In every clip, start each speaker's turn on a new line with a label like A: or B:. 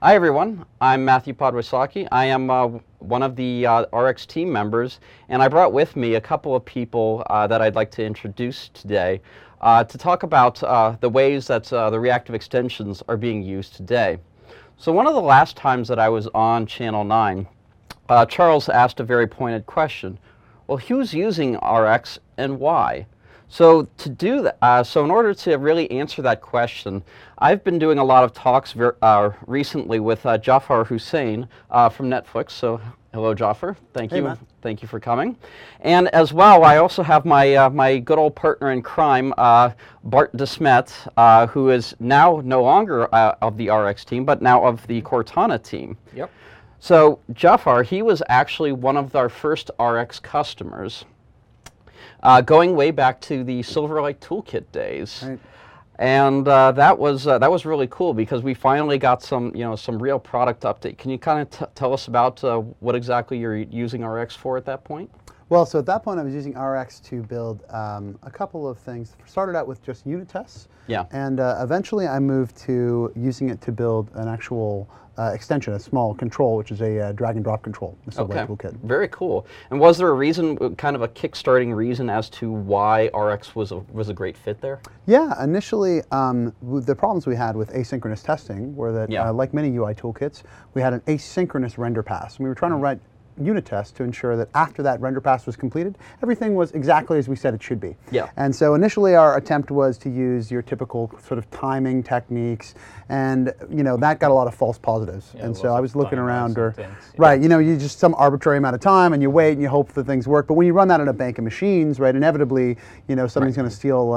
A: Hi everyone, I'm Matthew Podwysocki. I am one of the RX team members, and I brought with me a couple of people that I'd like to introduce today to talk about the ways that the reactive extensions are being used today. So one of the last times that I was on Channel 9, Charles asked a very pointed question. Well, who's using RX and why? So to do that, so in order to really answer that question, I've been doing a lot of talks recently with Jafar Hussain from Netflix. So hello, Jafar. Thank you.
B: Matt.
A: Thank you for coming. And as well, I also have my my good old partner in crime, Bart De Smet, who is now no longer of the RX team, but now of the Cortana team.
B: Yep.
A: So Jafar, he was actually one of our first RX customers. Going way back to the Silverlight Toolkit days,
B: Right.
A: And that was really cool because we finally got some real product update. Can you kind of tell us about what exactly you're using RX for at that point?
B: Well, so at that point I was using RX to build a couple of things. Started out with just unit tests.
A: Yeah.
B: And eventually I moved to using it to build an actual extension, a small control, which is a drag and drop control, the Silverlight Toolkit.
A: Very cool. And was there a reason, kind of a kick-starting reason as to why RX was a great fit there?
B: Yeah, initially the problems we had with asynchronous testing were that, like many UI toolkits, we had an asynchronous render pass. And we were trying to write unit tests to ensure that after that render pass was completed, everything was exactly as we said it should be.
A: Yeah.
B: And so initially our attempt was to use your typical sort of timing techniques, and that got a lot of false positives.
C: Yeah,
B: and so I was looking around,
C: right,
B: you just some arbitrary amount of time and you wait and you hope that things work. But when you run that on a bank of machines, right, inevitably, something's going to steal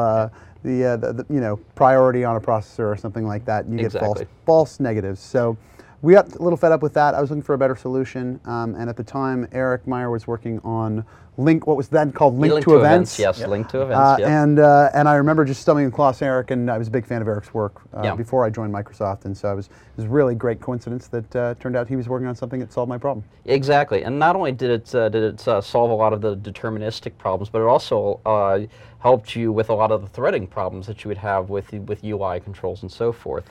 B: the priority on a processor or something like that, and you get false negatives. So we got a little fed up with that. I was looking for a better solution, and at the time, Eric Meyer was working on what was then called Link to Events.
A: Yes, Link to Events.
B: And I remember just stumbling across Eric, and I was a big fan of Eric's work before I joined Microsoft, and so it was a really great coincidence that turned out he was working on something that solved my problem.
A: Exactly, and not only did it solve a lot of the deterministic problems, but it also helped you with a lot of the threading problems that you would have with UI controls and so forth.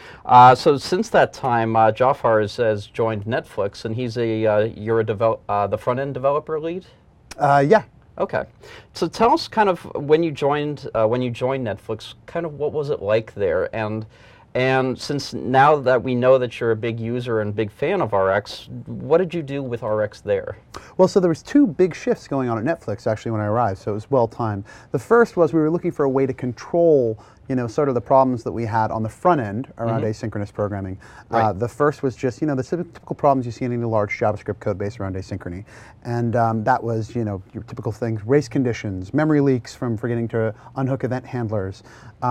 A: So since that time, Jafar has joined Netflix, and he's you're the front end developer lead.
B: Yeah.
A: Okay. So tell us kind of when you joined Netflix, kind of what was it like there, and since now that we know that you're a big user and big fan of RX, what did you do with RX there?
B: Well, so there was two big shifts going on at Netflix actually when I arrived, so it was well timed. The first was we were looking for a way to control sort of the problems that we had on the front end around asynchronous programming.
A: Right.
B: The first was just, the typical problems you see in any large JavaScript code base around asynchrony. And that was, your typical things, race conditions, memory leaks from forgetting to unhook event handlers.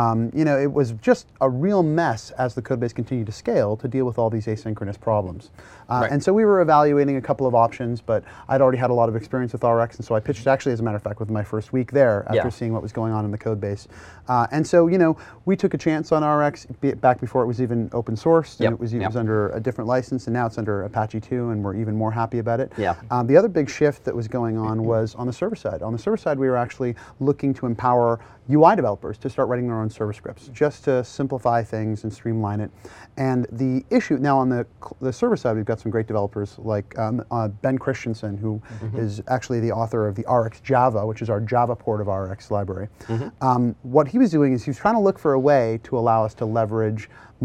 B: It was just a real mess as the code base continued to scale to deal with all these asynchronous problems.
A: Right.
B: And so we were evaluating a couple of options, but I'd already had a lot of experience with RX, and so I pitched actually, as a matter of fact, within my first week there after seeing what was going on in the code base. And so, we took a chance on RX back before it was even open sourced, and it was under a different license, and now it's under Apache 2, and we're even more happy about it.
A: Yeah.
B: The other big shift that was going on was on the server side. On the server side, we were actually looking to empower UI developers to start writing their own server scripts, just to simplify things and streamline it. And the issue, now on the server side, we've got some great developers like Ben Christensen, who is actually the author of the RX Java, which is our Java port of RX library. What he was doing is he was trying to look for a way to allow us to leverage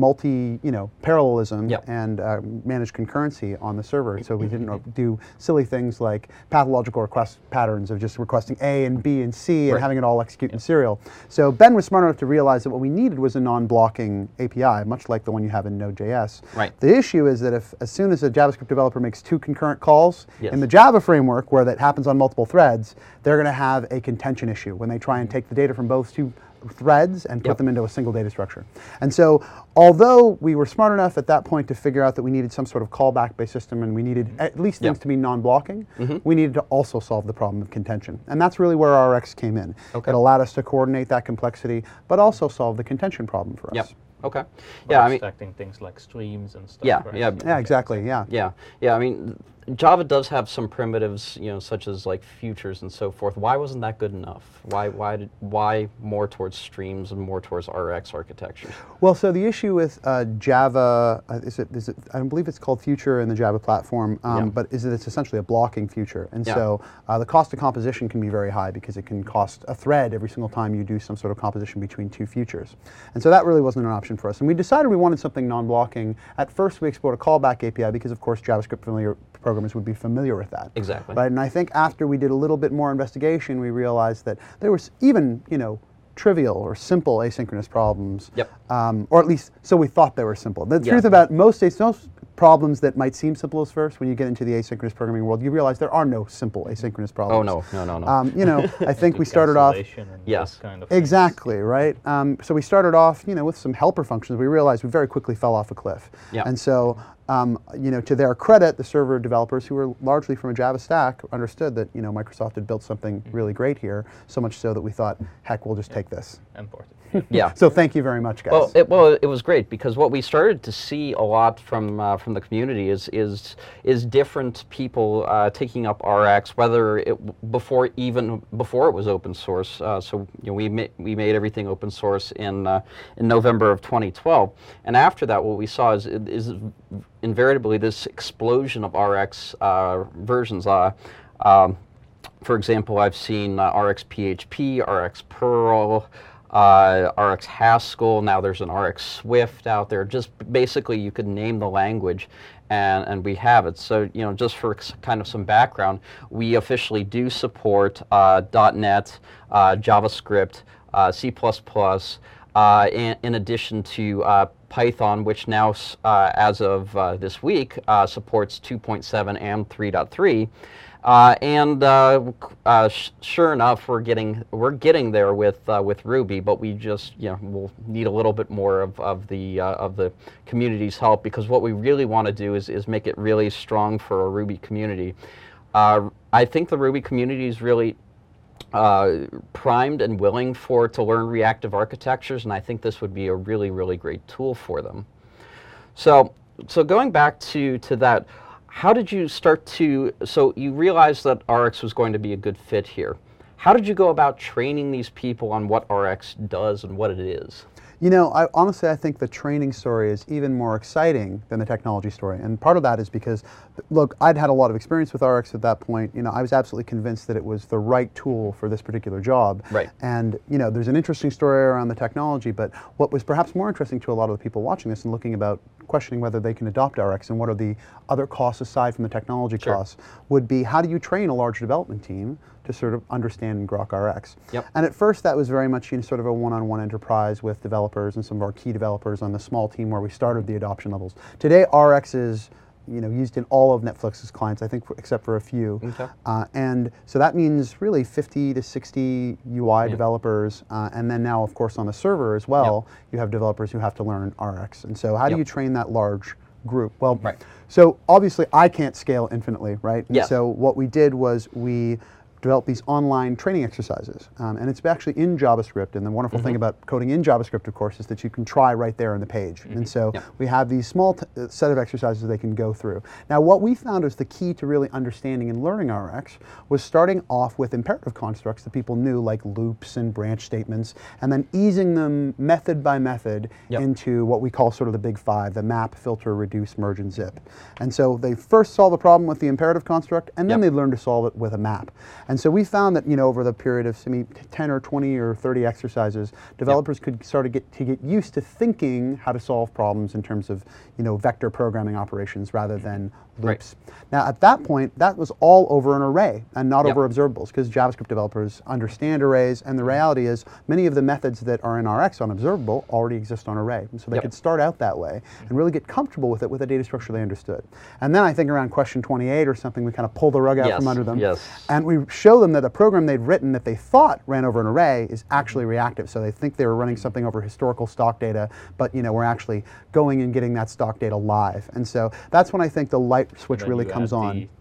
B: parallelism and manage concurrency on the server, so we didn't do silly things like pathological request patterns of just requesting A and B and C and having it all execute in serial. So Ben was smart enough to realize that what we needed was a non-blocking API, much like the one you have in Node.js.
A: Right.
B: The issue is that as soon as a JavaScript developer makes two concurrent calls in the Java framework, where that happens on multiple threads, they're going to have a contention issue when they try and take the data from both two threads and put them into a single data structure. And so, although we were smart enough at that point to figure out that we needed some sort of callback-based system and we needed at least things to be non-blocking, we needed to also solve the problem of contention. And that's really where RX came in. It allowed us to coordinate that complexity, but also solve the contention problem for us.
A: Okay.
C: Yeah, I mean, abstracting things like streams and stuff.
A: Yeah,
C: right?
A: yeah,
B: yeah, exactly. Yeah.
A: Yeah. I mean, Java does have some primitives, such as like futures and so forth. Why wasn't that good enough? Why more towards streams and more towards RX architectures?
B: Well, so the issue with Java I believe it's called Future in the Java platform, but it's essentially a blocking future, and so the cost of composition can be very high because it can cost a thread every single time you do some sort of composition between two futures, and so that really wasn't an option for us. And we decided we wanted something non-blocking. At first, we explored a callback API because, of course, JavaScript familiar programmers would be familiar with that.
A: Exactly.
B: Right? And I think after we did a little bit more investigation, we realized that there was even, trivial or simple asynchronous problems.
A: Yep.
B: Or at least, so we thought they were simple. The truth about most problems that might seem simple at first, when you get into the asynchronous programming world, you realize there are no simple asynchronous problems.
A: Oh, no.
B: I think we started off.
A: Yes.
C: Kind of
B: Exactly, right? So we started off, with some helper functions. We realized we very quickly fell off a cliff.
A: Yeah.
B: And so, to their credit, the server developers, who were largely from a Java stack, understood that, Microsoft had built something really great here, so much so that we thought, heck, we'll just take this.
C: Important.
A: Yeah.
B: So thank you very much, guys.
A: Well, it was great because what we started to see a lot from the community is different people taking up RX, whether before it was open source. So we made everything open source in November of 2012, and after that, what we saw is invariably this explosion of RX versions. For example, I've seen RX PHP, RX Perl. RX Haskell, now there's an RX Swift out there. Just basically you could name the language and we have it. So, just for kind of some background, we officially do support .NET, JavaScript, C++, in addition to Python, which now, as of this week, supports 2.7 and 3.3. Sure enough, we're getting there with Ruby, but we just we'll need a little bit more of the community's help, because what we really want to do is make it really strong for a Ruby community. I think the Ruby community is really primed and willing to learn reactive architectures, and I think this would be a really, really great tool for them. So going back to that. How did you so you realized that RX was going to be a good fit here. How did you go about training these people on what RX does and what it is?
B: Honestly, I think the training story is even more exciting than the technology story. And part of that is because, look, I'd had a lot of experience with RX at that point. I was absolutely convinced that it was the right tool for this particular job.
A: Right.
B: And, there's an interesting story around the technology, but what was perhaps more interesting to a lot of the people watching this and questioning whether they can adopt RX and what are the other costs aside from the technology costs, would be how do you train a large development team to sort of understand and grok RX.
A: Yep.
B: And at first that was very much sort of a one-on-one enterprise with developers and some of our key developers on the small team where we started the adoption levels. Today RX is used in all of Netflix's clients, I think, except for a few.
A: Okay.
B: And so that means really 50 to 60 UI developers, and then now, of course, on the server as well, you have developers who have to learn RX. And so how do you train that large group? Well, so obviously I can't scale infinitely, right?
A: Yeah.
B: So what we did was we develop these online training exercises. And it's actually in JavaScript. And the wonderful thing about coding in JavaScript, of course, is that you can try right there on the page. And so we have these small set of exercises they can go through. Now, what we found was the key to really understanding and learning RX was starting off with imperative constructs that people knew, like loops and branch statements, and then easing them method by method into what we call sort of the big five, the map, filter, reduce, merge, and zip. And so they first solve a problem with the imperative construct, and then they learn to solve it with a map. And so we found that, over the period of 10 or 20 or 30 exercises, developers could start to get used to thinking how to solve problems in terms of, vector programming operations rather than loops. Now, at that point, that was all over an array and not over observables, because JavaScript developers understand arrays, and the reality is many of the methods that are in RX on observable already exist on array. And so they could start out that way and really get comfortable with it with a data structure they understood. And then I think around question 28 or something, we kind of pull the rug out from under them. And we show them that a program they'd written that they thought ran over an array is actually reactive. So they think they were running something over historical stock data, but we're actually going and getting that stock data live. And so that's when I think the light switch really comes on.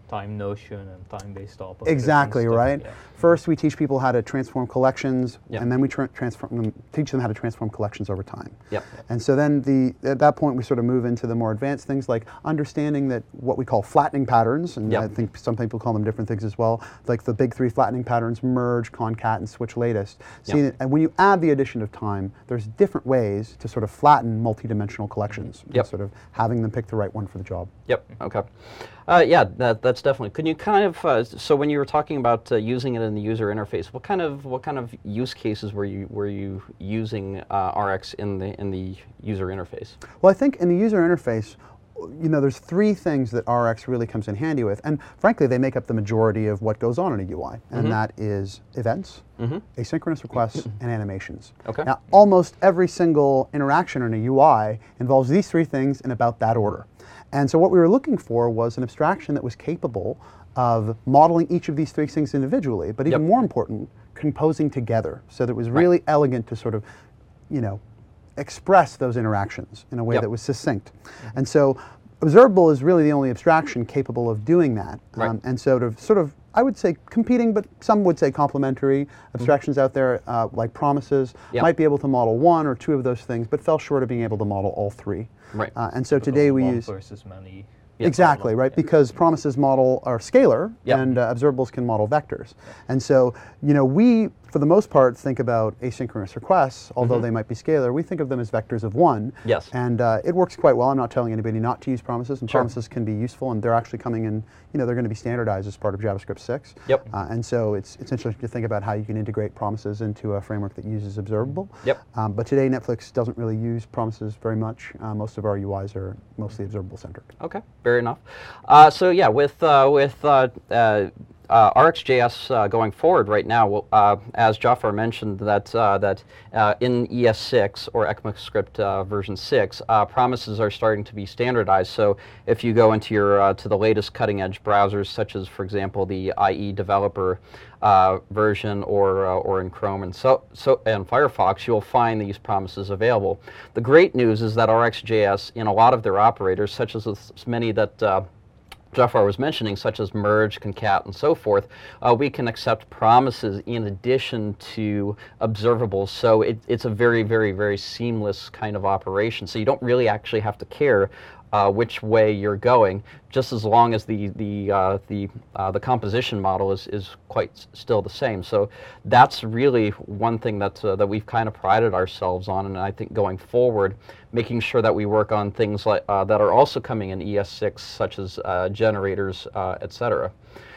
C: time notion and time-based operators.
B: Exactly, right?
C: Yeah.
B: First, we teach people how to transform collections,
A: Yep.
B: and then we teach them how to transform collections over time.
A: Yep.
B: And so then at that point, we sort of move into the more advanced things like understanding that what we call flattening patterns, and
A: Yep.
B: I think some people call them different things as well, like the big three flattening patterns: merge, concat, and switch latest.
A: Yep.
B: And when you add the addition of time, there's different ways to sort of flatten multi-dimensional collections, and
A: Yep.
B: sort of having them pick the right one for the job.
A: Yep. Okay. Yeah, that's definitely. Can you kind of so when you were talking about using it in the user interface, what kind of use cases were you using RX in the user interface?
B: Well, I think in the user interface, there's three things that RX really comes in handy with, and frankly, they make up the majority of what goes on in a UI, and that is events, asynchronous requests, and animations.
A: Okay.
B: Now, almost every single interaction in a UI involves these three things in about that order. And so what we were looking for was an abstraction that was capable of modeling each of these three things individually, but even more important, composing together, so that it was really elegant to sort of, express those interactions in a way that was succinct. And so Observable is really the only abstraction capable of doing that.
A: Right.
B: And so to sort of, I would say competing, but some would say complementary abstractions out there, like Promises, might be able to model one or two of those things, but fell short of being able to model all three.
A: Right.
B: And so today we use
C: versus many.
B: Exactly, right, because Promises model are scalar, and observables can model vectors. And so, we, for the most part, think about asynchronous requests, although they might be scalar. We think of them as vectors of one.
A: Yes.
B: And it works quite well. I'm not telling anybody not to use Promises, and Promises can be useful, and they're actually coming in, they're going to be standardized as part of JavaScript 6.
A: Yep.
B: And so it's interesting to think about how you can integrate Promises into a framework that uses Observable.
A: Yep.
B: But today, Netflix doesn't really use Promises very much. Most of our UIs are mostly observable-centric.
A: Okay. Fair enough. So yeah, with RxJS going forward right now, as Jafar mentioned, that in ES6 or ECMAScript version 6, promises are starting to be standardized. So if you go into your to the latest cutting-edge browsers, such as, for example, the IE Developer version, or in Chrome and and Firefox, you'll find these promises available. The great news is that RxJS, in a lot of their operators, such as many that Jafar was mentioning, such as merge, concat, and so forth, we can accept promises in addition to observables. So it's a very, very, very seamless kind of operation. So you don't really actually have to care which way you're going, just as long as the composition model is quite still the same. So that's really one thing that we've kind of prided ourselves on, and I think going forward, making sure that we work on things like that are also coming in ES6, such as generators, etc.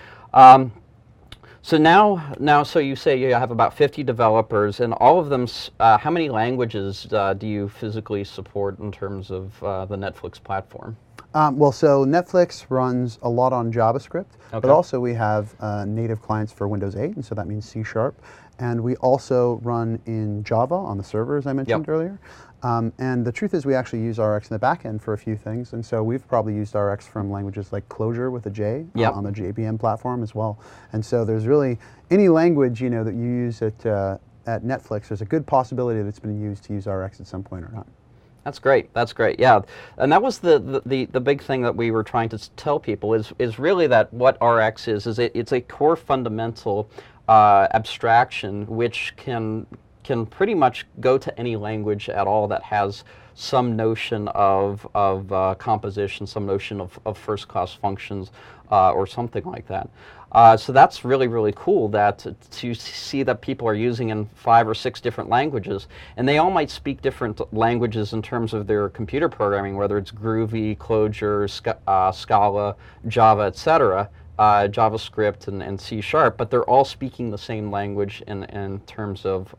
A: So now, so you say you have about 50 developers, and all of them. How many languages do you physically support in terms of the Netflix platform?
B: Well, so Netflix runs a lot on JavaScript, but also we have native clients for Windows 8, and so that means C#. And we also run in Java on the server, as I mentioned earlier. And the truth is we actually use RX in the back end for a few things, and so we've probably used RX from languages like Clojure with a J on the JVM platform as well. And so there's really any language that you use at Netflix, there's a good possibility that it's been used to use RX at some point or not.
A: That's great. That's great. Yeah, and that was the big thing that we were trying to tell people is really that what RX is it's a core fundamental abstraction which can pretty much go to any language at all that has some notion of composition, some notion of first-class functions, or something like that. So that's really, really cool that to see that people are using in 5 or 6 different languages, and they all might speak different languages in terms of their computer programming, whether it's Groovy, Clojure, Scala, Java, etc. JavaScript and C#, but they're all speaking the same language in terms of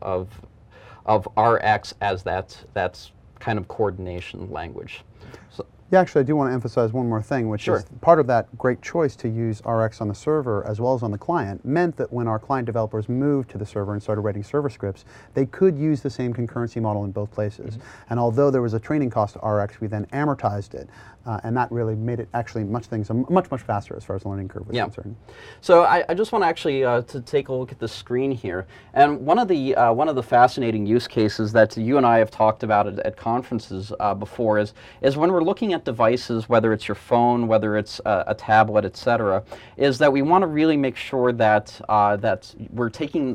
A: RX as that's kind of coordination language. So,
B: yeah, actually, I do want to emphasize one more thing, which is part of that great choice to use RX on the server as well as on the client meant that when our client developers moved to the server and started writing server scripts, they could use the same concurrency model in both places. And although there was a training cost to RX, we then amortized it, and that really made it actually much faster as far as the learning curve was concerned.
A: So I just want to actually to take a look at the screen here, and one of the fascinating use cases that you and I have talked about at conferences before is when we're looking at at devices, whether it's your phone, whether it's a tablet, etc., is that we want to really make sure that that we're taking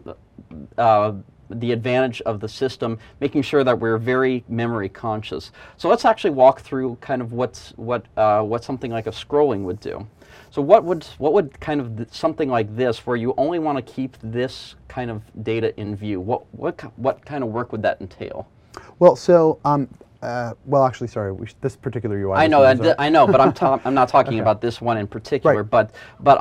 A: the advantage of the system, making sure that we're very memory conscious. So let's actually walk through kind of what something like a scrolling would do. So what would kind of something like this, where you only want to keep this kind of data in view, what kind of work would that entail?
B: Well, so well, actually, sorry, this particular UI.
A: I know, I know, but I'm not talking about this one in particular,
B: right.
A: but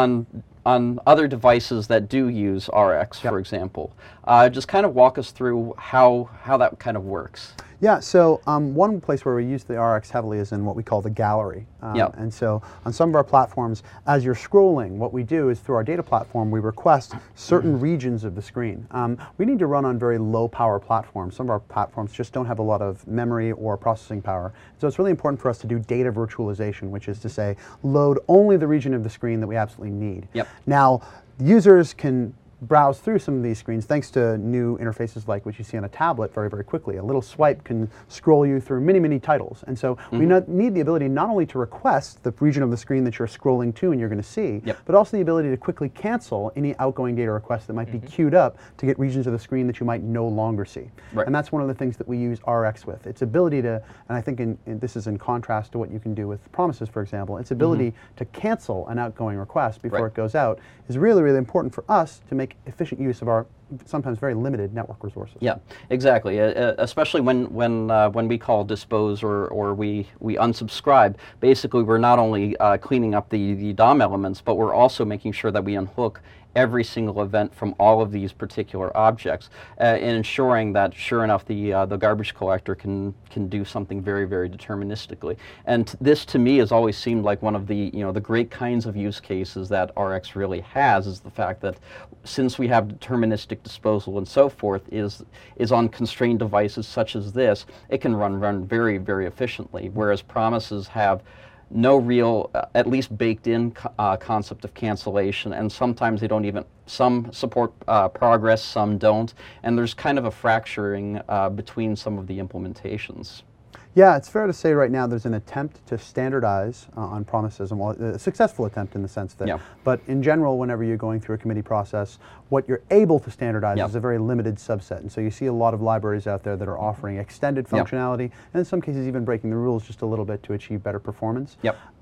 A: on other devices that do use RX, for example, just kind of walk us through how that kind of works.
B: Yeah, so one place where we use the RX heavily is in what we call the gallery. And so on some of our platforms, as you're scrolling, what we do is through our data platform, we request certain regions of the screen. We need to run on very low power platforms. Some of our platforms just don't have a lot of memory or processing power. So it's really important for us to do data virtualization, which is to say, load only the region of the screen that we absolutely need.
A: Yep.
B: Now, users can browse through some of these screens thanks to new interfaces like what you see on a tablet very, very quickly. A little swipe can scroll you through many, many titles. And so we need the ability not only to request the region of the screen that you're scrolling to and you're going to see, but also the ability to quickly cancel any outgoing data requests that might be queued up to get regions of the screen that you might no longer see. Right. And that's one of the things that we use RX with. Its ability to, and I think this is in contrast to what you can do with Promises, for example, its ability to cancel an outgoing request before it goes out is really, really important for us to make efficient use of our sometimes very limited network resources. Yeah,
A: exactly. Especially when we call dispose or we unsubscribe. Basically, we're not only cleaning up the DOM elements, but we're also making sure that we unhook every single event from all of these particular objects, and ensuring that, sure enough, the garbage collector can do something very, very deterministically. And this, to me, has always seemed like one of the the great kinds of use cases that RX really has, is the fact that since we have deterministic disposal and so forth, is on constrained devices such as this, it can run very, very efficiently. Whereas Promises have no real, at least baked in concept of cancellation, and sometimes they don't even, some support progress, some don't, and there's kind of a fracturing between some of the implementations.
B: Yeah, it's fair to say right now there's an attempt to standardize on Promises, and a successful attempt in the sense that, but in general, whenever you're going through a committee process, what you're able to standardize is a very limited subset. And so you see a lot of libraries out there that are offering extended functionality, and in some cases even breaking the rules just a little bit to achieve better performance.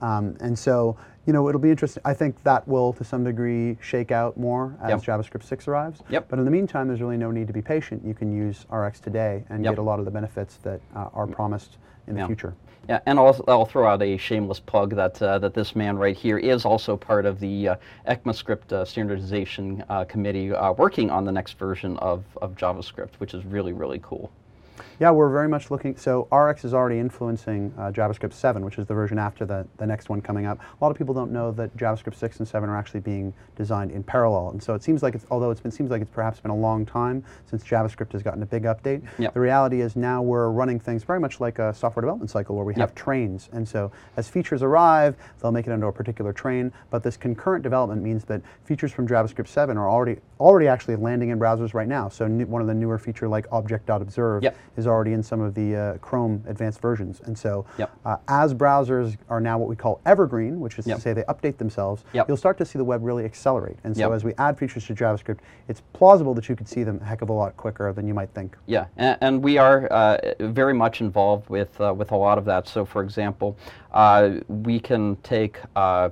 B: And so, it'll be interesting. I think that will, to some degree, shake out more as JavaScript 6 arrives. But in the meantime, there's really no need to be patient. You can use RX today and get a lot of the benefits that are promised in the future.
A: Yeah, and I'll throw out a shameless plug that this man right here is also part of the ECMAScript standardization committee working on the next version of JavaScript, which is really, really cool.
B: Yeah, we're very much looking, so RX is already influencing JavaScript 7, which is the version after the next one coming up. A lot of people don't know that JavaScript 6 and 7 are actually being designed in parallel, and so it seems like seems like it's perhaps been a long time since JavaScript has gotten a big update. The reality is now we're running things very much like a software development cycle where we have trains, and so as features arrive, they'll make it into a particular train, but this concurrent development means that features from JavaScript 7 are already actually landing in browsers right now. So one of the newer feature like object.observe is already in some of the Chrome advanced versions. And so as browsers are now what we call evergreen, which is to say they update themselves, you'll start to see the web really accelerate. And so as we add features to JavaScript, it's plausible that you could see them a heck of a lot quicker than you might think. Yeah,
A: and we are very much involved with a lot of that. So for example, we can take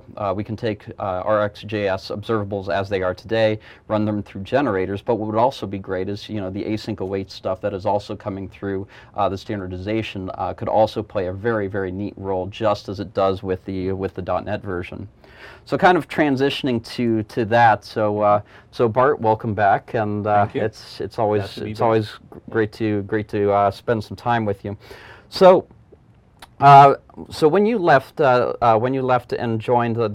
A: RxJS observables as they are today, run them through generators, but what would also be great is the async await stuff that is also coming through the standardization could also play a very, very neat role, just as it does with the .NET version. So kind of transitioning to that. So Bart, welcome back, and it's always great to spend some time with you. So when you left and joined the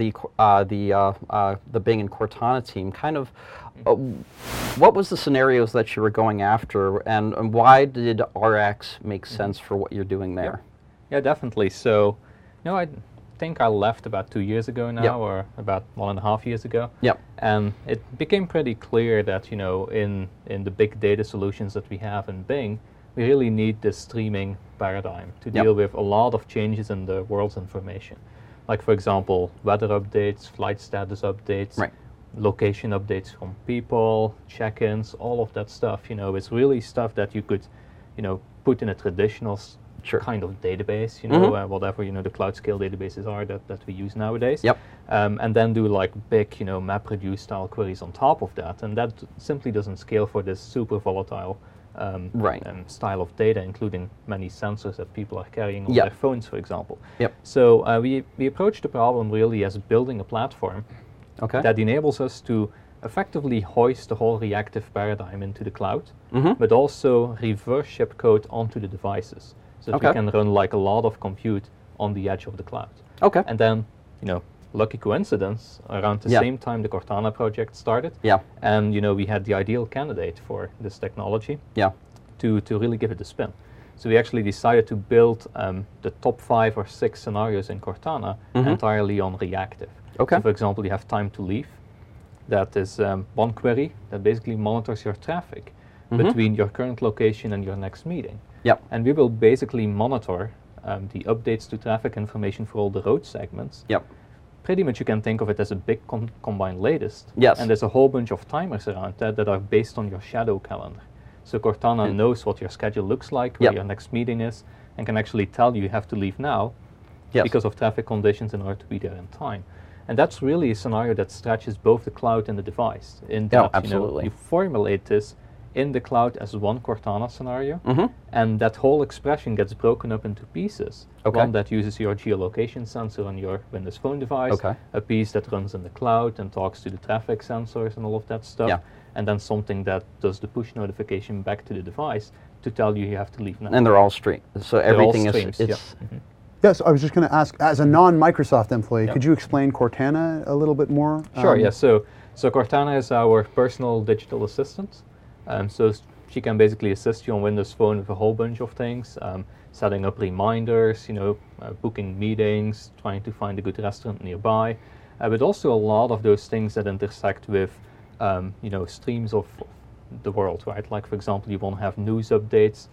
A: Bing and Cortana team, kind of what was the scenarios that you were going after, and why did RX make sense for what you're doing there?
C: Yeah, definitely. So, I think I left about 2 years ago now, or about 1.5 years ago. And it became pretty clear that in the big data solutions that we have in Bing, we really need this streaming paradigm to deal with a lot of changes in the world's information. Like, for example, weather updates, flight status updates, location updates from people, check-ins, all of that stuff. You know, it's really stuff that you could, you know, put in a traditional kind of database, you know, whatever, you know, the cloud scale databases are that we use nowadays. And then do like big, you know, MapReduce style queries on top of that. And that simply doesn't scale for this super volatile style of data, including many sensors that people are carrying on their phones, for example. So we approach the problem really as building a platform that enables us to effectively hoist the whole reactive paradigm into the cloud, but also reverse ship code onto the devices, so that we can run like a lot of compute on the edge of the cloud. And then, you know, lucky coincidence, around the same time the Cortana project started, and you know, we had the ideal candidate for this technology to really give it a spin. So we actually decided to build the top 5 or 6 scenarios in Cortana entirely on reactive. So for example, you have time to leave. That is one query that basically monitors your traffic between your current location and your next meeting. And we will basically monitor the updates to traffic information for all the road segments. Pretty much you can think of it as a big combined latest. And there's a whole bunch of timers around that are based on your shadow calendar. So Cortana knows what your schedule looks like, where your next meeting is, and can actually tell you have to leave now because of traffic conditions in order to be there in time. And that's really a scenario that stretches both the cloud and the device. In that, you know, you formulate this in the cloud as one Cortana scenario, and that whole expression gets broken up into pieces. One that uses your geolocation sensor on your Windows Phone device, a piece that runs in the cloud and talks to the traffic sensors and all of that stuff, and then something that does the push notification back to the device to tell you have to leave now.
A: And they're all streamed, so everything is...
B: Yes, I was just going to ask, as a non-Microsoft employee, could you explain Cortana a little bit more?
C: Sure, so Cortana is our personal digital assistant. So she can basically assist you on Windows Phone with a whole bunch of things, setting up reminders, you know, booking meetings, trying to find a good restaurant nearby, but also a lot of those things that intersect with, you know, streams of the world, right? Like, for example, you want to have news updates.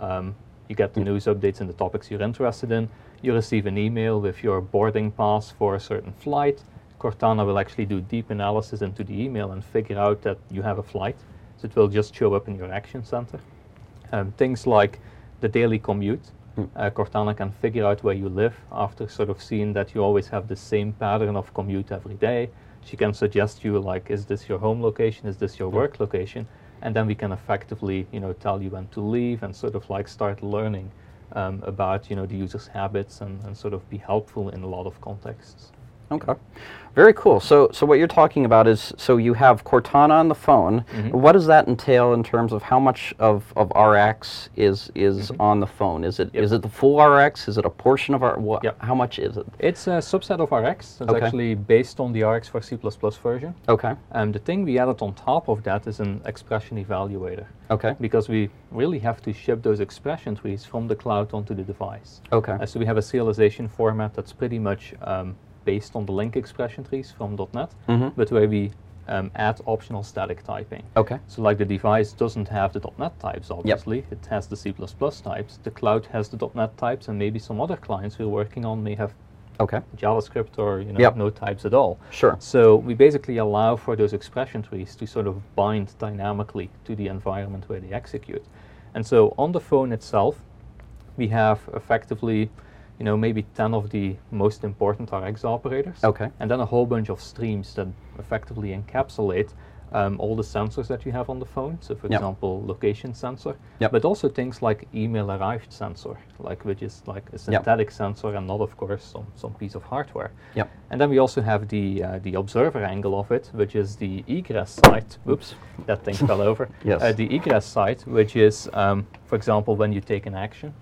C: You get the news updates in the topics you're interested in. You receive an email with your boarding pass for a certain flight. Cortana will actually do deep analysis into the email and figure out that you have a flight. So it will just show up in your action center. Things like the daily commute. Cortana can figure out where you live after sort of seeing that you always have the same pattern of commute every day. She can suggest you, like, is this your home location? Is this your work location? And then we can effectively, you know, tell you when to leave and sort of like start learning about, you know, the user's habits and sort of be helpful in a lot of contexts.
A: Okay, very cool. So what you're talking about is, so you have Cortana on the phone. What does that entail in terms of how much of RX is on the phone? Is it the full RX? Is it a portion of how much is it?
C: It's a subset of RX. It's actually based on the RX for C++ version. The thing we added on top of that is an expression evaluator. Because we really have to ship those expression trees from the cloud onto the device. So we have a serialization format that's pretty much based on the link expression trees from .NET, but where we add optional static typing. So like the device doesn't have the .NET types, obviously. It has the C++ types. The cloud has the .NET types, and maybe some other clients we're working on may have JavaScript or, you know, no types at all. So we basically allow for those expression trees to sort of bind dynamically to the environment where they execute. And so on the phone itself, we have effectively, you know, maybe 10 of the most important RX operators. And then a whole bunch of streams that effectively encapsulate all the sensors that you have on the phone. So for example, location sensor, but also things like email arrived sensor, like which is like a synthetic sensor and not, of course, some piece of hardware. And then we also have the observer angle of it, which is the egress site. Oops, that thing fell over. The egress site, which is, for example, when you take an action.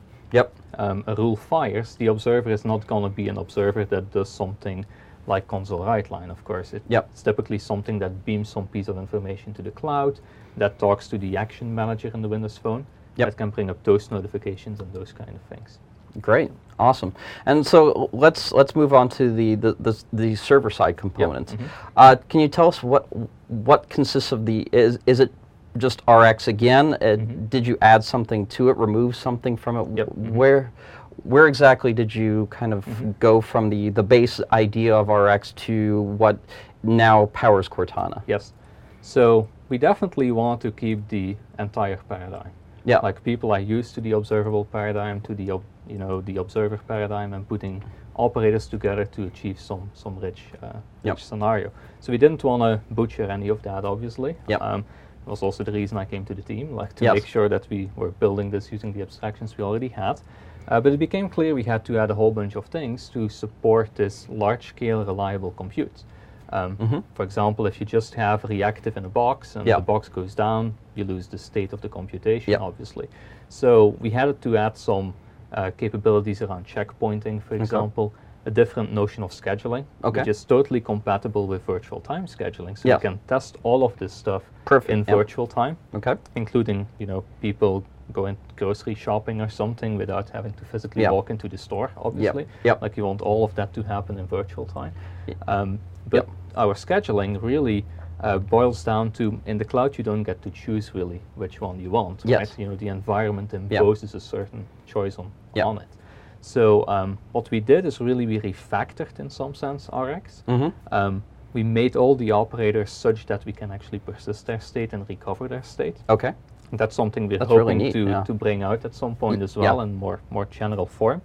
C: A rule fires, the observer is not going to be an observer that does something like console write line, of course. It's typically something that beams some piece of information to the cloud, that talks to the action manager in the Windows Phone, that can bring up those notifications and those kind of things.
A: Great, awesome. And so let's move on to the server side component. Can you tell us what consists of is it just RX again. Did you add something to it, remove something from it?
C: Yep.
A: Where exactly did you kind of go from the base idea of RX to what now powers Cortana?
C: Yes. So we definitely want to keep the entire paradigm.
A: Yeah.
C: Like people are used to the observable paradigm, to the the observer paradigm, and putting operators together to achieve some rich scenario. So we didn't want to butcher any of that, obviously.
A: Yep.
C: It was also the reason I came to the team, like to make sure that we were building this using the abstractions we already had. But it became clear we had to add a whole bunch of things to support this large-scale reliable compute. For example, if you just have reactive in a box and the box goes down, you lose the state of the computation, obviously. So we had to add some capabilities around checkpointing, for example, a different notion of scheduling, which is totally compatible with virtual time scheduling. So you can test all of this stuff in virtual time, including people going grocery shopping or something without having to physically walk into the store, obviously. Like you want all of that to happen in virtual time. But our scheduling really boils down to, in the cloud you don't get to choose really which one you want, right? The environment imposes a certain choice on it. So what we did is really we refactored, in some sense, RX. We made all the operators such that we can actually persist their state and recover their state.
A: Okay.
C: And that's something we're hoping to bring out at some point as well in more general form.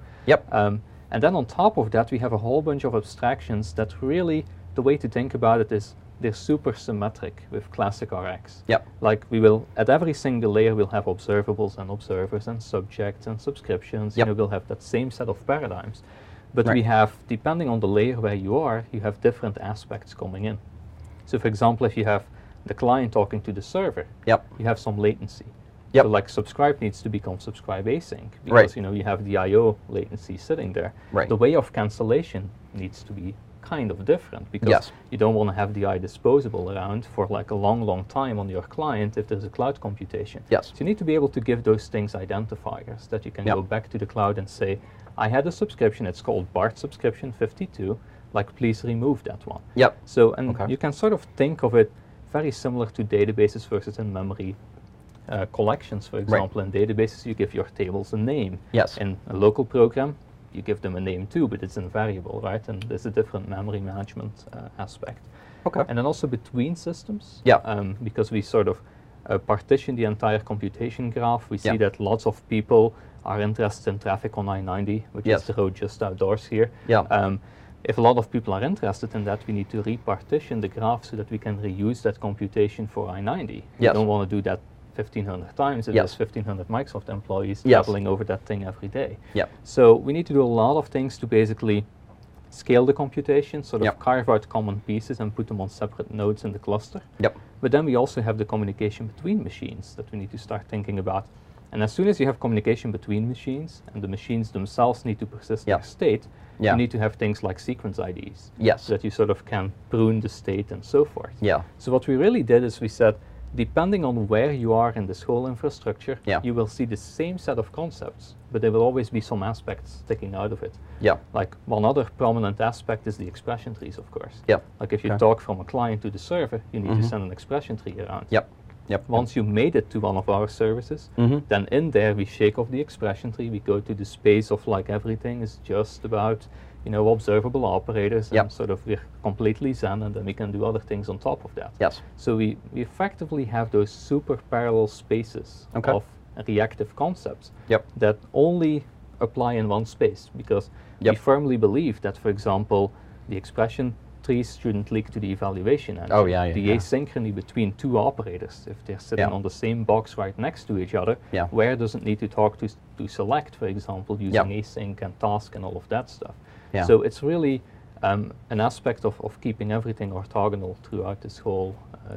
C: And then on top of that, we have a whole bunch of abstractions that really, the way to think about it is they're super symmetric with classic RX. Like we will, at every single layer, we'll have observables and observers and subjects and subscriptions. We'll have that same set of paradigms. But we have, depending on the layer where you are, you have different aspects coming in. So for example, if you have the client talking to the server, you have some latency. So like subscribe needs to become subscribe async because you have the I/O latency sitting there. The way of cancellation needs to be kind of different because you don't want to have the I disposable around for like a long time on your client if there's a cloud computation. So you need to be able to give those things identifiers that you can go back to the cloud and say, I had a subscription, it's called BART subscription 52, like please remove that one. So you can sort of think of it very similar to databases versus in-memory collections, for example. In databases, you give your tables a name. In a local program, you give them a name too, but it's invariable, right? And there's a different memory management aspect. And then also between systems, because we sort of partition the entire computation graph, we see that lots of people are interested in traffic on I-90, which is the road just outdoors here. If a lot of people are interested in that, we need to repartition the graph so that we can reuse that computation for I-90. We don't want to do that 1,500 times if there's 1,500 Microsoft employees traveling over that thing every day. So we need to do a lot of things to basically scale the computation, sort of carve out common pieces and put them on separate nodes in the cluster. But then we also have the communication between machines that we need to start thinking about. And as soon as you have communication between machines, and the machines themselves need to persist their state, you need to have things like sequence IDs, so that you sort of can prune the state and so forth. So what we really did is we said, depending on where you are in this whole infrastructure, you will see the same set of concepts, but there will always be some aspects sticking out of it. Like one other prominent aspect is the expression trees, of course. Like if you talk from a client to the server, you need to send an expression tree around. Once you made it to one of our services, then in there we shake off the expression tree, we go to the space of like everything is just about observable operators and sort of we're completely zen, and then we can do other things on top of that. So we effectively have those super parallel spaces of reactive concepts that only apply in one space because we firmly believe that, for example, the expression trees shouldn't leak to the evaluation engine. The asynchrony between two operators, if they're sitting on the same box right next to each other, where does it need to talk to select, for example, using async and task and all of that stuff. So it's really an aspect of keeping everything orthogonal throughout this whole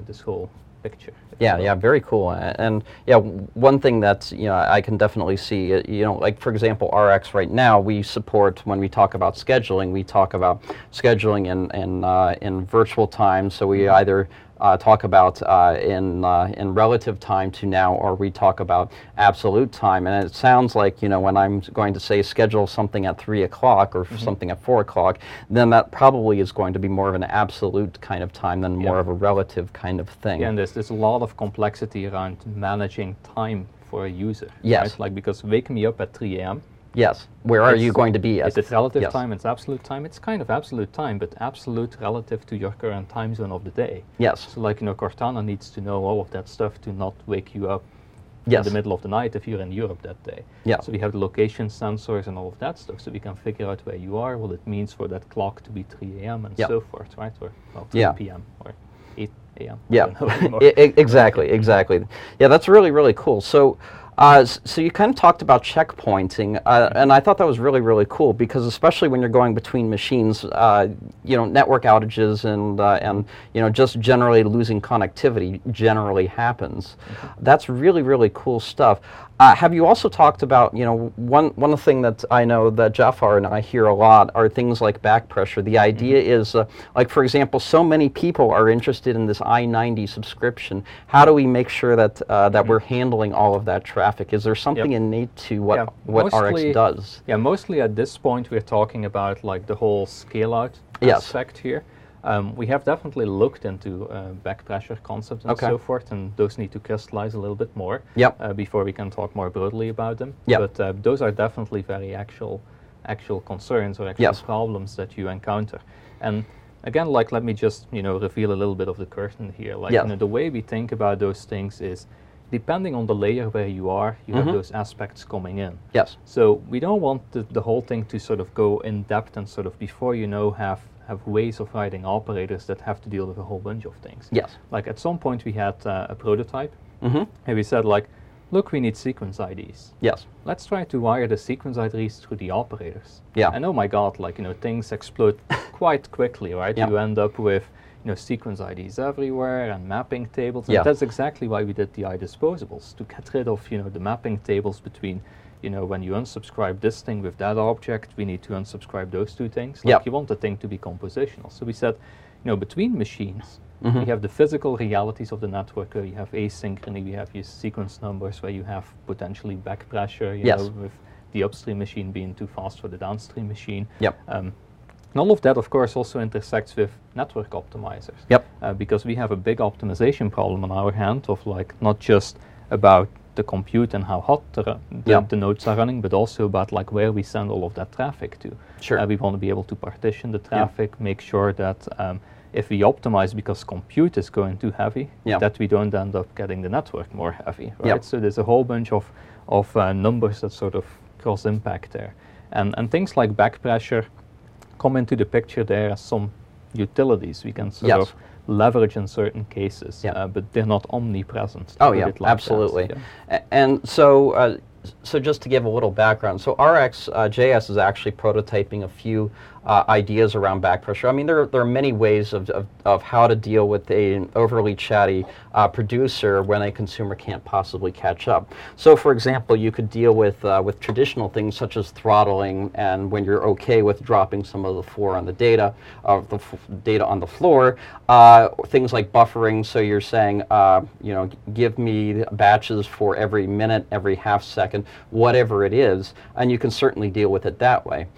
C: picture.
A: Very cool. And one thing that I can definitely see, like for example, RX right now, we support, when we talk about scheduling, we talk about scheduling in virtual time. So we either talk about in relative time to now, or we talk about absolute time. And it sounds like, you know, when I'm going to say schedule something at 3 o'clock or something at 4 o'clock, then that probably is going to be more of an absolute kind of time than more of a relative kind of thing.
C: Yeah, and there's a lot of complexity around managing time for a user.
A: Yes.
C: Right? Like, because wake me up at 3 a.m.
A: Yes. Where are you going to be at?
C: Is it relative time? It's absolute time. It's kind of absolute time, but absolute relative to your current time zone of the day.
A: Yes.
C: So, like, you know, Cortana needs to know all of that stuff to not wake you up
A: in
C: the middle of the night if you're in Europe that day.
A: Yeah.
C: So we have the location sensors and all of that stuff, so we can figure out where you are, what it means for that clock to be 3 a.m. and so forth, right? Or, well, 3 p.m. or 8 a.m.
A: Yeah. Exactly. Yeah, that's really, really cool. So, so you kind of talked about checkpointing, and I thought that was really, really cool, because especially when you're going between machines, you know, network outages and you know, just generally losing connectivity generally happens. That's really, really cool stuff. Have you also talked about, you know, one thing that I know that Jafar and I hear a lot are things like back pressure. The idea is, like, for example, so many people are interested in this I-90 subscription. How do we make sure that that we're handling all of that traffic? Is there something innate to what RX does?
C: Yeah, mostly at this point we're talking about like the whole scale-out aspect here. We have definitely looked into back pressure concepts and so forth, and those need to crystallize a little bit more before we can talk more broadly about them. But those are definitely very actual concerns or actual problems that you encounter. And again, like, let me just, you know, reveal a little bit of the curtain here. Like, you know, the way we think about those things is, depending on the layer where you are, you have those aspects coming in.
A: Yes.
C: So we don't want the whole thing to sort of go in depth and sort of, before you know, have ways of writing operators that have to deal with a whole bunch of things.
A: Yes.
C: Like, at some point we had a prototype, and we said, like, look, we need sequence IDs.
A: Yes.
C: Let's try to wire the sequence IDs through the operators.
A: Yeah.
C: And oh my God, like, you know, things explode quite quickly, right? You end up with, you know, sequence IDs everywhere and mapping tables. And that's exactly why we did the iDisposables, to get rid of, you know, the mapping tables between, you know, when you unsubscribe this thing with that object, we need to unsubscribe those two things. Like, you want the thing to be compositional. So we said, you know, between machines, we have the physical realities of the network, where you have asynchrony, we have your sequence numbers, where you have potentially back pressure, you know, with the upstream machine being too fast for the downstream machine. And all of that, of course, also intersects with network optimizers. Because we have a big optimization problem on our hand of, like, not just about the compute and how hot the nodes are running, but also about, like, where we send all of that traffic to. We want to be able to partition the traffic, make sure that if we optimize because compute is going too heavy, that we don't end up getting the network more heavy, right? So there's a whole bunch of numbers that sort of cross impact there. And things like back pressure come into the picture there as some utilities we can sort of leverage in certain cases, but they're not omnipresent.
A: Absolutely. And so, so just to give a little background, so RxJS is actually prototyping a few ideas around back pressure. I mean, there are many ways of how to deal with an overly chatty producer when a consumer can't possibly catch up. So, for example, you could deal with traditional things such as throttling, and when you're okay with dropping some of the floor on the data, data on the floor, things like buffering. So you're saying, you know, give me batches for every minute, every half second, whatever it is, and you can certainly deal with it that way.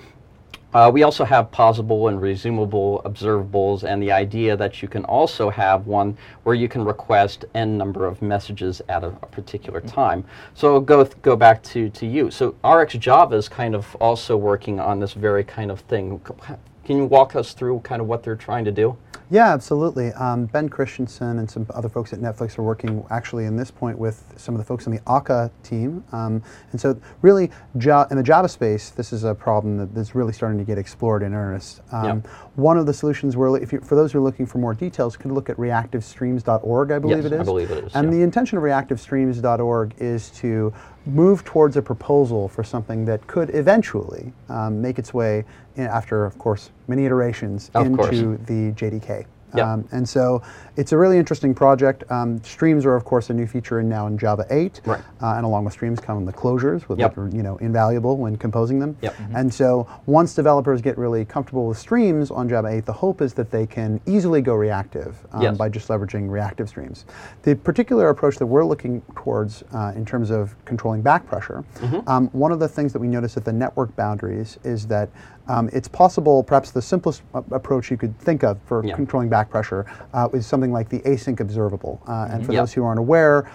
A: We also have pausable and resumable observables, and the idea that you can also have one where you can request n number of messages at a particular time. So go back to you. So RxJava is kind of also working on this very kind of thing. Can you walk us through kind of what they're trying to do?
B: Yeah, absolutely. Ben Christensen and some other folks at Netflix are working actually in this point with some of the folks on the Akka team. And so really, in the Java space, this is a problem that's really starting to get explored in earnest. One of the solutions, for those who are looking for more details, can look at reactivestreams.org, I believe it is.
A: I believe it is.
B: And the intention of reactivestreams.org is to move towards a proposal for something that could eventually make its way, after, of course, many iterations, into the JDK. Yep. And so it's a really interesting project. Streams are, of course, a new feature now in Java 8.
A: Right.
B: And along with streams come the closures, which
A: yep.
B: are invaluable when composing them.
A: Yep.
B: And so once developers get really comfortable with streams on Java 8, the hope is that they can easily go reactive
A: yes.
B: by just leveraging reactive streams. The particular approach that we're looking towards in terms of controlling back pressure, one of the things that we notice at the network boundaries is that it's possible, perhaps the simplest approach you could think of for controlling back pressure is something like the async observable. And for those who aren't aware,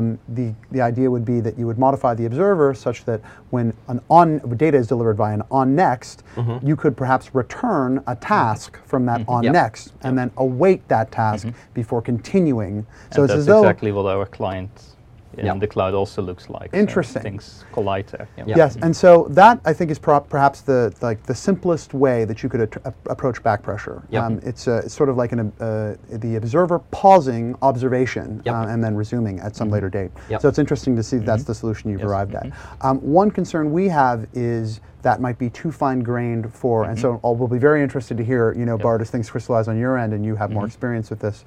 B: the idea would be that you would modify the observer such that when data is delivered by an onNext, you could perhaps return a task from that onNext and then await that task before continuing.
C: So it's as though exactly what our client in the cloud also looks like.
B: Interesting.
C: So things collide there.
B: Yes, and so that I think is perhaps the simplest way that you could approach back pressure. It's sort of like the observer pausing observation and then resuming at some later date. So it's interesting to see that's the solution you've arrived at. One concern we have is that might be too fine-grained for, and so we'll be very interested to hear, Bart, as things crystallize on your end and you have more experience with this,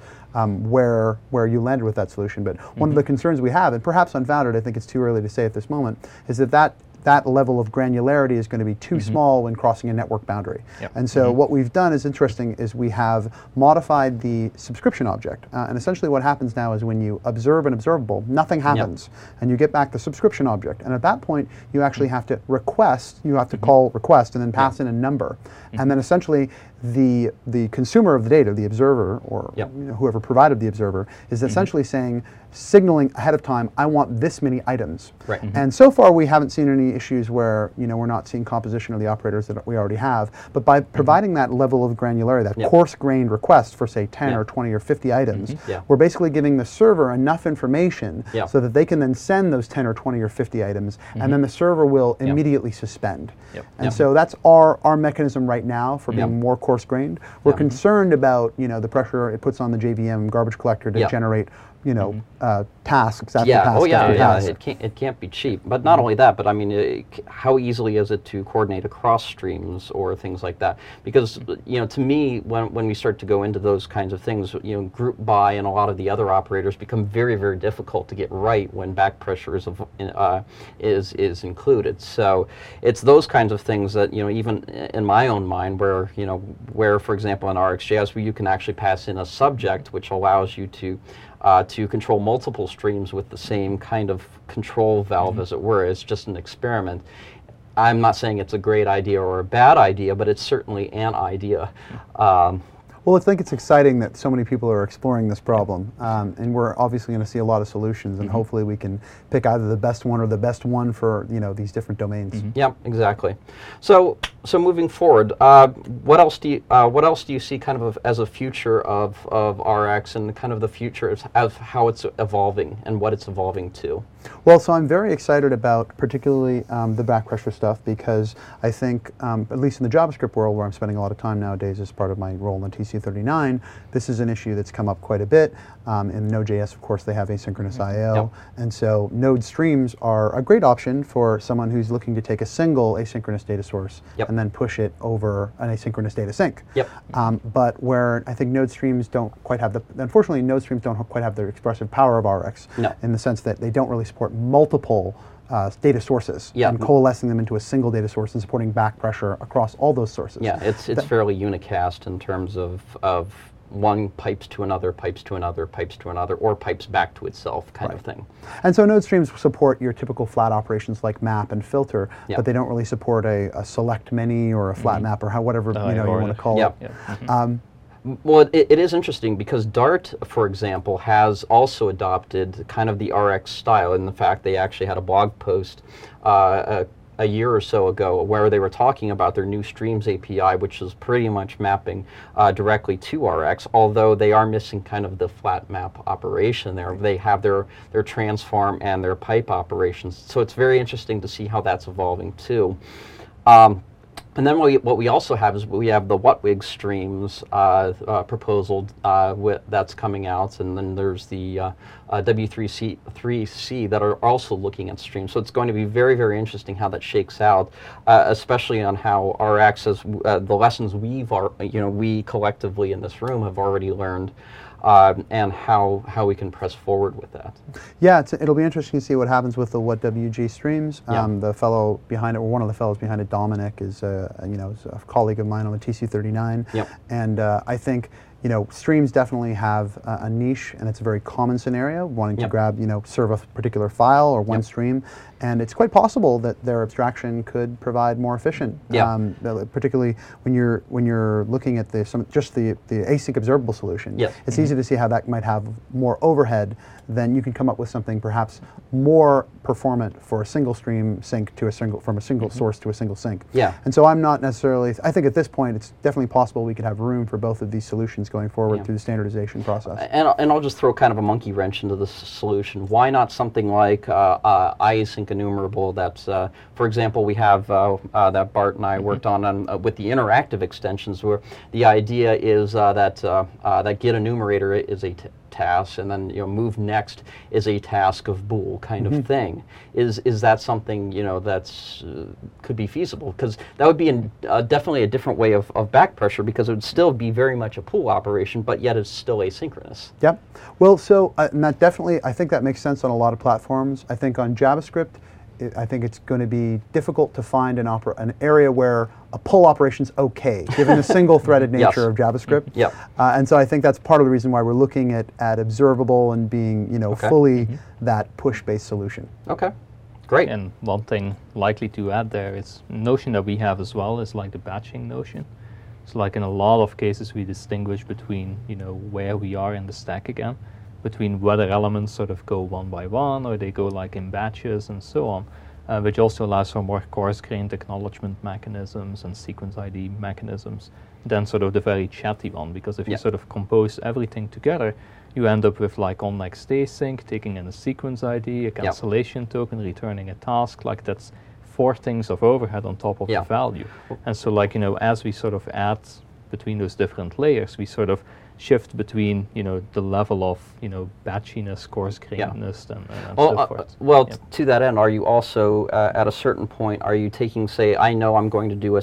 B: where you landed with that solution. But one of the concerns we have, and perhaps unfounded, I think it's too early to say at this moment, is that level of granularity is going to be too small when crossing a network boundary. And so what we've done is interesting is we have modified the subscription object. And essentially what happens now is when you observe an observable, nothing happens. And you get back the subscription object. And at that point, you actually have to request, you have to call request and then pass in a number. And then essentially the consumer of the data, the observer, or whoever provided the observer, is essentially signaling ahead of time, I want this many items.
A: Right.
B: And so far we haven't seen any issues where we're not seeing composition of the operators that we already have. But by providing that level of granularity, that coarse-grained request for say 10 or 20 or 50 items, we're basically giving the server enough information so that they can then send those 10 or 20 or 50 items, and then the server will immediately suspend. And so that's our mechanism right now for being more coarse-grained. We're concerned about the pressure it puts on the JVM garbage collector to generate tasks after tasks after tasks.
A: It can't be cheap. But not only that, but I mean, how easily is it to coordinate across streams or things like that? Because to me, when we start to go into those kinds of things, group by and a lot of the other operators become very, very difficult to get right when back pressure is included. So it's those kinds of things that even in my own mind, where for example in RxJS, where you can actually pass in a subject which allows you to control multiple streams with the same kind of control valve, as it were. It's just an experiment. I'm not saying it's a great idea or a bad idea, but it's certainly an idea.
B: Well, I think it's exciting that so many people are exploring this problem, and we're obviously going to see a lot of solutions, and hopefully we can pick either the best one or the best one for these different domains.
A: Yeah, exactly. So moving forward, what else do you see kind of as a future of Rx and kind of the future of how it's evolving and what it's evolving to?
B: Well, so I'm very excited about particularly the back pressure stuff because I think, at least in the JavaScript world where I'm spending a lot of time nowadays as part of my role in TC39, this is an issue that's come up quite a bit. In Node.js, of course, they have asynchronous I/O, and so Node streams are a great option for someone who's looking to take a single asynchronous data source and then push it over an asynchronous data sync. But where I think Node streams don't quite have unfortunately, Node streams don't quite have the expressive power of Rx in the sense that they don't really support multiple data sources and coalescing them into a single data source and supporting back pressure across all those sources.
A: Yeah, it's fairly unicast in terms of one pipes to another, pipes to another, pipes to another, or pipes back to itself kind of thing.
B: And so Node streams support your typical flat operations like map and filter, but they don't really support a select many or a flat map or whatever you want to call it.
A: Well, it is interesting because Dart, for example, has also adopted kind of the Rx style in the fact they actually had a blog post a year or so ago where they were talking about their new Streams API, which is pretty much mapping directly to Rx, although they are missing kind of the flat map operation there. They have their transform and their pipe operations. So it's very interesting to see how that's evolving too. And then what we also have is we have the WHATWG streams proposal that's coming out, and then there's the W3C that are also looking at streams. So it's going to be very, very interesting how that shakes out, especially on how RX, as the lessons we collectively in this room have already learned. And how we can press forward with that.
B: Yeah, it'll be interesting to see what happens with the WhatWG streams. The fellow behind it, or one of the fellows behind it, Dominic, is is a colleague of mine on the TC39.
A: Yep.
B: And I think streams definitely have a niche, and it's a very common scenario, wanting to grab, serve a particular file or one stream. And it's quite possible that their abstraction could provide more efficient, particularly when you're looking at just the async observable solution.
A: Yes.
B: It's easy to see how that might have more overhead. Then you can come up with something perhaps more performant for a single stream sync to from a single source to a single sync.
A: Yeah.
B: And so I'm not necessarily. I think at this point it's definitely possible we could have room for both of these solutions going forward through the standardization process.
A: And I'll just throw kind of a monkey wrench into this solution. Why not something like iasync enumerable? That's, for example, we have that Bart and I worked on with the interactive extensions, where the idea is that get enumerator is a task, and then move next is a task of bool kind of thing. Is that something that's could be feasible? Because that would be definitely a different way of back pressure, because it would still be very much a pool operation, but yet it's still asynchronous.
B: Yep. Well, so Matt, definitely, I think that makes sense on a lot of platforms. I think on JavaScript, I think it's going to be difficult to find an area where a pull operation's okay, given the single-threaded nature of JavaScript.
A: Yep.
B: And so I think that's part of the reason why we're looking at observable and being, fully that push-based solution.
A: Okay. Great.
C: And one thing likely to add there is a notion that we have as well is like the batching notion. So like in a lot of cases we distinguish between, where we are in the stack again, between whether elements sort of go one by one or they go like in batches and so on, which also allows for more coarse-grained acknowledgement mechanisms and sequence ID mechanisms than sort of the very chatty one, because if you sort of compose everything together, you end up with like on next async, taking in a sequence ID, a cancellation token, returning a task, like that's 4 things of overhead on top of the value. And so like, as we sort of add between those different layers, we sort of shift between the level of batchiness, coarse-grainedness, and so forth.
A: To that end, are you also at a certain point are you taking, say, I know I'm going to do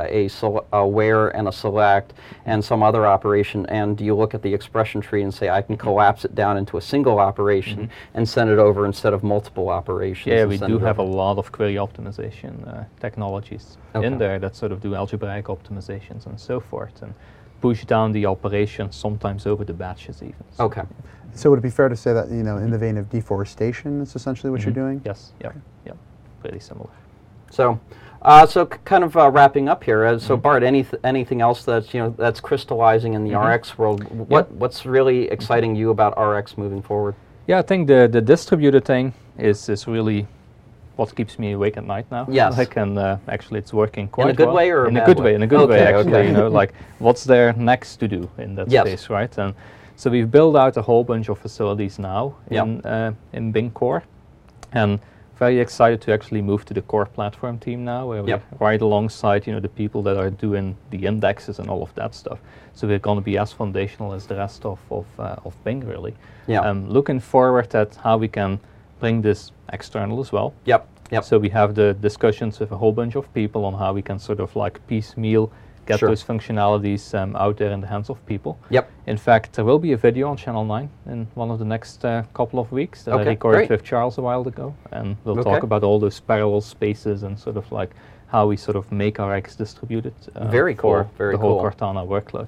A: a where and a select and some other operation, and do you look at the expression tree and say I can collapse it down into a single operation and send it over instead of multiple operations?
C: Yeah, we do have a lot of query optimization technologies in there that sort of do algebraic optimizations and so forth, and push down the operation sometimes over the batches even. So.
A: Okay.
B: So would it be fair to say that, in the vein of deforestation, is essentially what you're doing?
C: Yes, yeah, pretty similar.
A: So, kind of wrapping up here. So Bart, anything else that's crystallizing in the RX world? What's really exciting you about RX moving forward?
C: Yeah, I think the distributed thing is really what keeps me awake at night now.
A: Yes.
C: Actually it's working quite well.
A: In a good way or
C: in a good way? In a good way, actually.
A: Okay.
C: Like what's there next to do in that space, right? And so we've built out a whole bunch of facilities now in Bing Core, and very excited to actually move to the core platform team now, where we're right alongside the people that are doing the indexes and all of that stuff. So we're going to be as foundational as the rest of Bing, really. Looking forward at how we can bring this external as well. So we have the discussions with a whole bunch of people on how we can sort of like piecemeal get those functionalities out there in the hands of people. In fact, there will be a video on Channel 9 in one of the next couple of weeks that I recorded with Charles a while ago, and we'll talk about all those parallel spaces and sort of like how we sort of make RX distributed for the whole Cortana workload.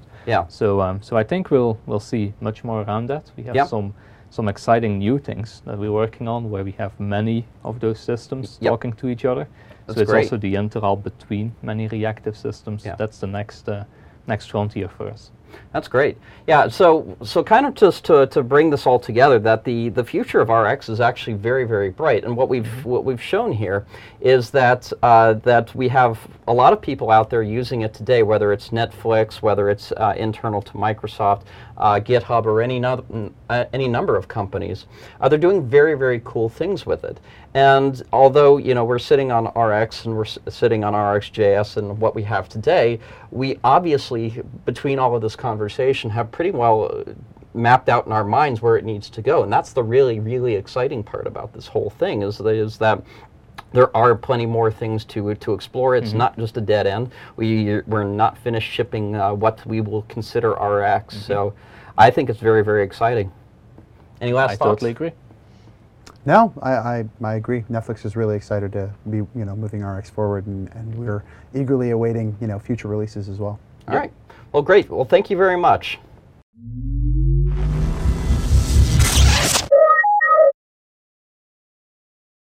C: So I think we'll see much more around that. We have some exciting new things that we're working on, where we have many of those systems talking to each other.
A: That's
C: so it's
A: great.
C: also the interop between many reactive systems. That's the next frontier for us.
A: That's great. Yeah, so kind of just to bring this all together, that the future of RX is actually very, very bright. And what we've shown here is that that we have a lot of people out there using it today, whether it's Netflix, whether it's internal to Microsoft, GitHub, or any number of companies. They're doing very, very cool things with it. And although, you know, we're sitting on RX and we're sitting on RxJS and what we have today, we obviously, between all of this conversation, have pretty well mapped out in our minds where it needs to go. And that's the really, really exciting part about this whole thing, is that there are plenty more things to explore. It's not just a dead end. We're not finished shipping what we will consider RX. So I think it's very, very exciting. Any last thoughts?
C: I totally agree.
B: No, I agree. Netflix is really excited to be, you know, moving RX forward, and we're eagerly awaiting, you know, future releases as well.
A: All right. Well, great. Well, thank you very much.